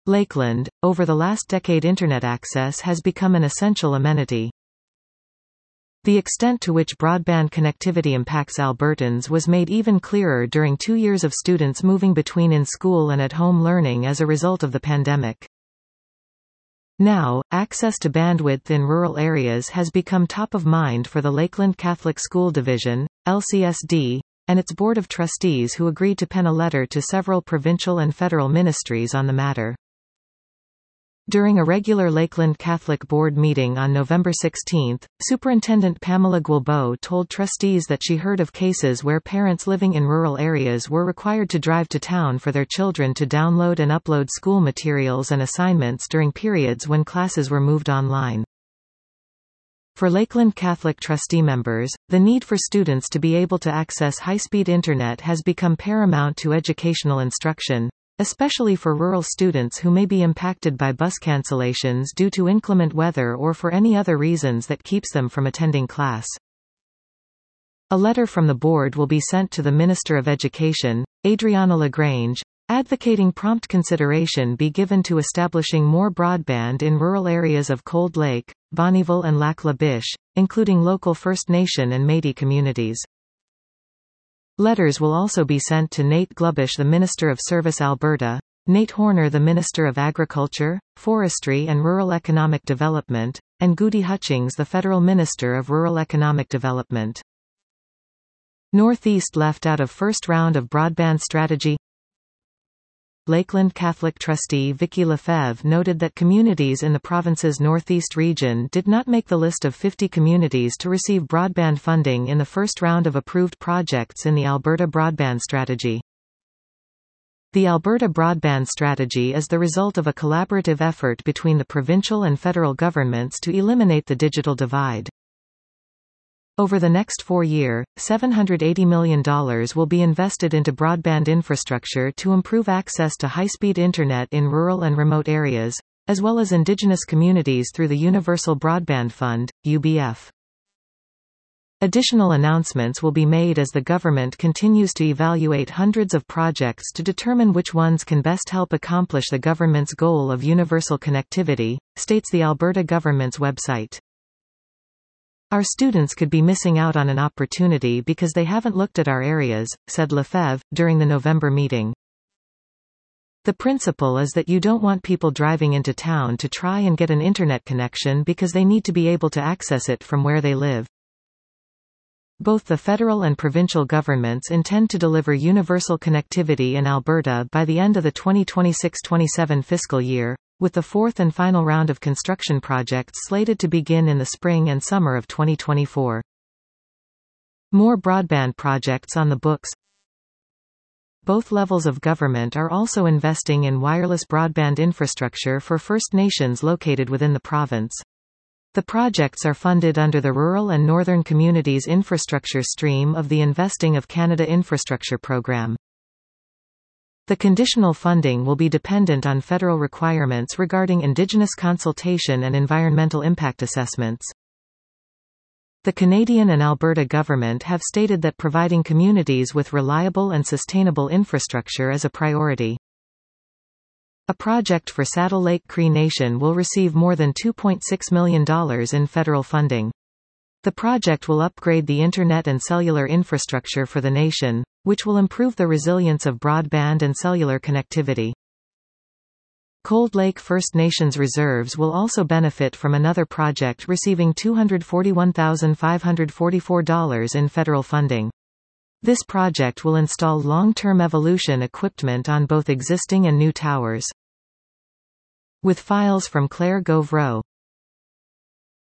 Lakeland. Over the last decade, internet access has become an essential amenity. The extent to which broadband connectivity impacts Albertans was made even clearer during 2 years of students moving between in-school and at-home learning as a result of the pandemic. Now, access to bandwidth in rural areas has become top of mind for the Lakeland Catholic School Division, LCSD, and its Board of Trustees, who agreed to pen a letter to several provincial and federal ministries on the matter. During a regular Lakeland Catholic Board meeting on November 16, Superintendent Pamela Guilbeault told trustees that she heard of cases where parents living in rural areas were required to drive to town for their children to download and upload school materials and assignments during periods when classes were moved online. For Lakeland Catholic trustee members, the need for students to be able to access high-speed internet has become paramount to educational instruction, especially for rural students who may be impacted by bus cancellations due to inclement weather or for any other reasons that keeps them from attending class. A letter from the board will be sent to the Minister of Education, Adriana LaGrange, advocating prompt consideration be given to establishing more broadband in rural areas of Cold Lake, Bonnyville and Lac La Biche, including local First Nation and Métis communities. Letters will also be sent to Nate Glubish, the Minister of Service Alberta, Nate Horner, the Minister of Agriculture, Forestry and Rural Economic Development, and Goody Hutchings, the Federal Minister of Rural Economic Development. Northeast left out of first round of broadband strategy. Lakeland Catholic trustee Vicky Lefebvre noted that communities in the province's northeast region did not make the list of 50 communities to receive broadband funding in the first round of approved projects in the Alberta Broadband Strategy. The Alberta Broadband Strategy is the result of a collaborative effort between the provincial and federal governments to eliminate the digital divide. Over the next 4 years, $780 million will be invested into broadband infrastructure to improve access to high-speed internet in rural and remote areas, as well as Indigenous communities through the Universal Broadband Fund, UBF. Additional announcements will be made as the government continues to evaluate hundreds of projects to determine which ones can best help accomplish the government's goal of universal connectivity, states the Alberta government's website. Our students could be missing out on an opportunity because they haven't looked at our areas, said Lefebvre, during the November meeting. The principle is that you don't want people driving into town to try and get an internet connection because they need to be able to access it from where they live. Both the federal and provincial governments intend to deliver universal connectivity in Alberta by the end of the 2026-27 fiscal year, with the fourth and final round of construction projects slated to begin in the spring and summer of 2024. More broadband projects on the books. Both levels of government are also investing in wireless broadband infrastructure for First Nations located within the province. The projects are funded under the Rural and Northern Communities Infrastructure stream of the Investing of Canada Infrastructure Program. The conditional funding will be dependent on federal requirements regarding Indigenous consultation and environmental impact assessments. The Canadian and Alberta government have stated that providing communities with reliable and sustainable infrastructure is a priority. A project for Saddle Lake Cree Nation will receive more than $2.6 million in federal funding. The project will upgrade the internet and cellular infrastructure for the nation, which will improve the resilience of broadband and cellular connectivity. Cold Lake First Nations reserves will also benefit from another project receiving $241,544 in federal funding. This project will install long-term evolution equipment on both existing and new towers. With files from Claire Gauvreau.